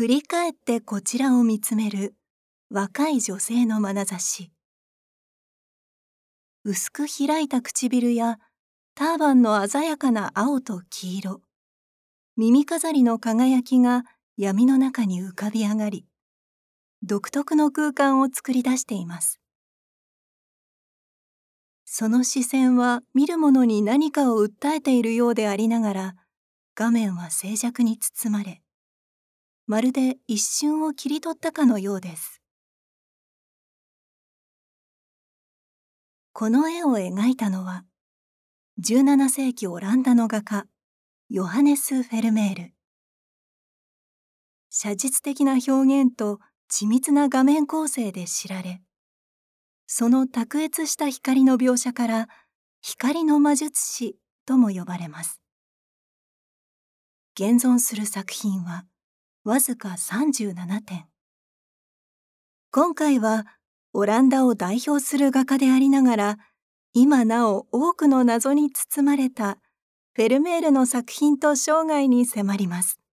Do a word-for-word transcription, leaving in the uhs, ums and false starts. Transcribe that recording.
振り返ってこちらを見つめる若い女性の眼差し。薄く開いた唇やターバンの鮮やかな青と黄色、耳飾りの輝きが闇の中に浮かび上がり、独特の空間を作り出しています。その視線は見る者に何かを訴えているようでありながら、画面は静寂に包まれ、まるで一瞬を切り取ったかのようです。この絵を描いたのは、じゅうななせいきオランダの画家、ヨハネス・フェルメール。写実的な表現と緻密な画面構成で知られ、その卓越した光の描写から光の魔術師とも呼ばれます。現存する作品はわずかさんじゅうななてん。今回はオランダを代表する画家でありながら、今なお多くの謎に包まれたフェルメールの作品と生涯に迫ります。